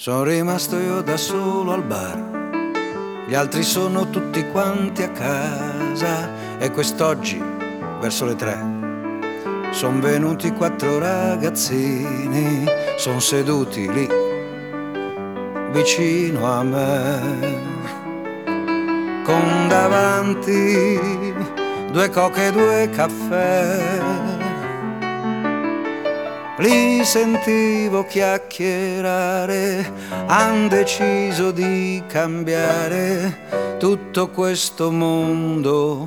Sono rimasto io da solo al bar, gli altri sono tutti quanti a casa e quest'oggi, verso le 3, son venuti 4 ragazzini, son seduti lì vicino a me, con davanti 2 coche e 2 caffè. Li sentivo chiacchierare, han deciso di cambiare tutto questo mondo